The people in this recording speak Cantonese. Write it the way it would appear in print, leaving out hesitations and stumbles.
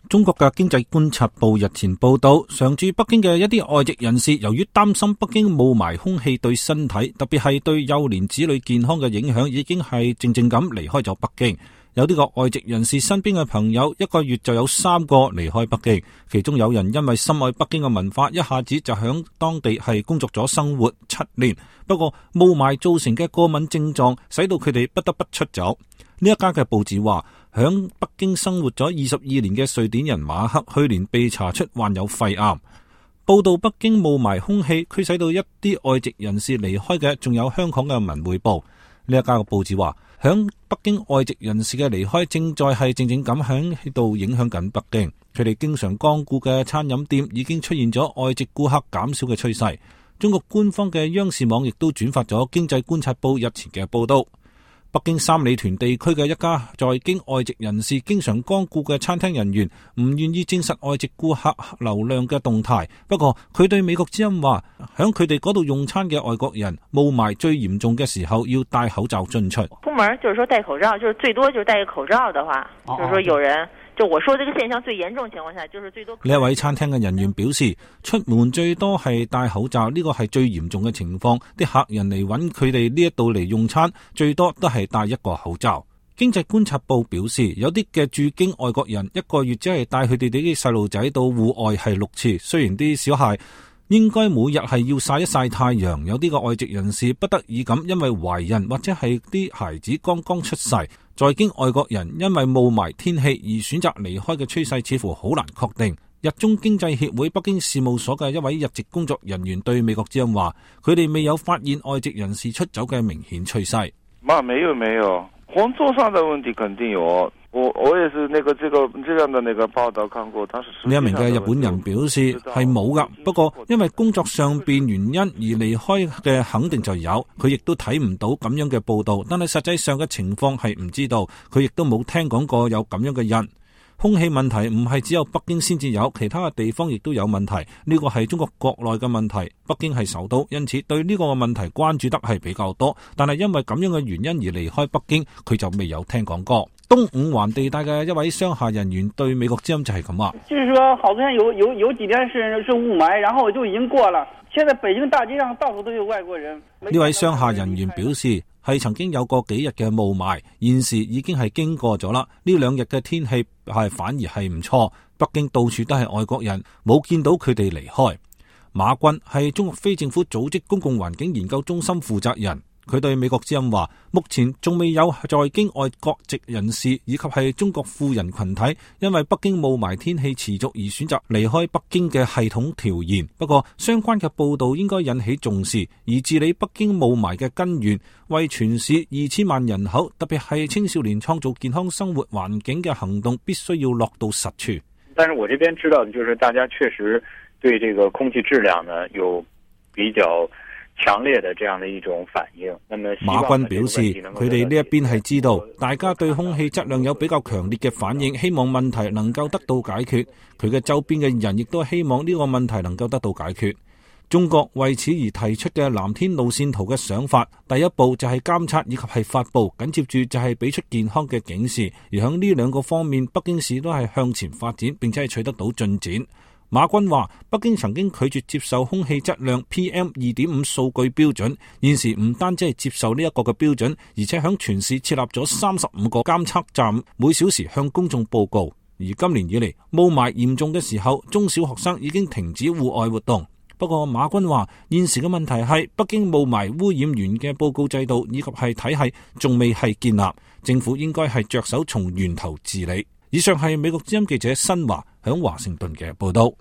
中國嘅經濟觀察報日前報道，常駐北京嘅一啲外籍人士，由於擔心北京霧霾空氣對身體，特別係對幼年子女健康嘅影響，已經係靜靜咁離開咗北京。有呢個外籍人士身邊嘅朋友，一個月就有3個離開北京，其中有人因為深愛北京嘅文化，一下子就響當地係工作咗生活7年。不過霧霾造成嘅過敏症狀，使到佢哋不得不出走。呢一家嘅報紙話，響北京生活咗22年嘅瑞典人馬克，去年被查出患有肺癌。報道北京霧霾空氣驅使到一啲外籍人士離開嘅，仲有香港嘅文匯報。呢一家嘅報紙話，響北京外籍人士嘅離開，正在係靜靜咁喺度影響緊北京。佢哋經常光顧嘅餐飲店已經出現咗外籍顧客減少嘅趨勢。中國官方嘅央視網亦都轉發咗經濟觀察報日前嘅報道。北京三里屯地區嘅一家在京外籍人士經常光顧嘅餐廳人員唔願意證實外籍顧客流量嘅動態，不過佢對美國之音話，響佢哋嗰度用餐嘅外國人霧霾最嚴重嘅時候要戴口罩進出。 出門就是說戴口罩，就是最多就是戴個口罩的話，就是說有人就我說這個現象最嚴重情況下，就是最多。 呢一位餐廳嘅人員表示，出門最多係戴口罩，呢個係最嚴重嘅情況。啲客人嚟揾佢哋呢一度嚟用餐，最多都係戴一個口罩。經濟觀察報表示，有啲嘅駐京外國人一個月只係帶佢哋啲細路仔到戶外係6次，雖然啲小孩應該每日係要曬一曬太陽，有啲個外籍人士不得已咁，因為懷孕或者係啲孩子剛剛出世，在京外國人因為霧霾天氣而選擇離開嘅趨勢似乎好難確定。日中經濟協會北京事務所嘅一位日籍工作人員對美國之音話，佢哋未有發現外籍人士出走嘅明顯趨勢。 沒有，工作上的問題肯定有。我也是這樣的報道看過。 呢一名嘅日本人表示係冇噶，不過因為工作上邊原因而離開嘅肯定就有，佢亦都睇唔到咁樣嘅報道，但係實際上嘅情況係唔知道，佢亦都冇聽講過有咁樣嘅人。空氣問題唔係只有北京先至有，其他嘅地方亦都有問題。呢個係中國國內嘅問題，北京係首都，因此對呢個問題關注得係比較多。但係因為咁樣嘅原因而離開北京，佢就未有聽講過。東五環地帶嘅一位商廈人員對美國之音就係咁話， 就是說好像有幾天是霧霾，然後就已經過了。現在北京大街上到處都有外國人。 呢位商廈人員表示，係曾經有過幾日嘅霧霾，現時已經係經過咗啦。呢2日嘅天氣係反而係唔錯，北京到處都係外國人，冇見到佢哋離開。馬軍係中國非政府組織公共環境研究中心負責人。佢對美國之音話，目前仲未有在京外國籍人士以及係中國富人群體因為北京霧霾天氣持續而選擇離開北京嘅系統調研。不過相關嘅報道應該引起重視，而治理北京霧霾嘅根源，為全市2000萬人口，特別係青少年創造健康生活環境嘅行動必須要落到實處。 但是我這邊知道的就是大家確實對這個空氣質量呢有比較強烈的這樣的一種反應。馬軍表示，佢哋呢一邊係知道大家對空氣質量有比較強烈嘅反應，希望問題能夠得到解決。佢嘅周邊嘅人亦都希望呢個問題能夠得到解決。中國為此而提出嘅藍天路線圖嘅想法，第一步就係監測以及係發布，緊接住就係俾出健康嘅警示。而響呢2個方面，北京市都係向前發展，並且係取得到進展。馬軍話，北京曾經拒絕接受空氣質量 PM2.5 數據標準，現時唔單止係接受呢一個嘅標準，而且響全市設立咗35個監測站，每小時向公眾報告。而今年以嚟霧霾嚴重嘅時候，中小學生已經停止戶外活動。不過馬軍話，現時嘅問題係北京霧霾污染源嘅報告制度以及係體系仲未係建立，政府應該係着手從源頭治理。以上係美國之音記者新華響華盛頓嘅報道。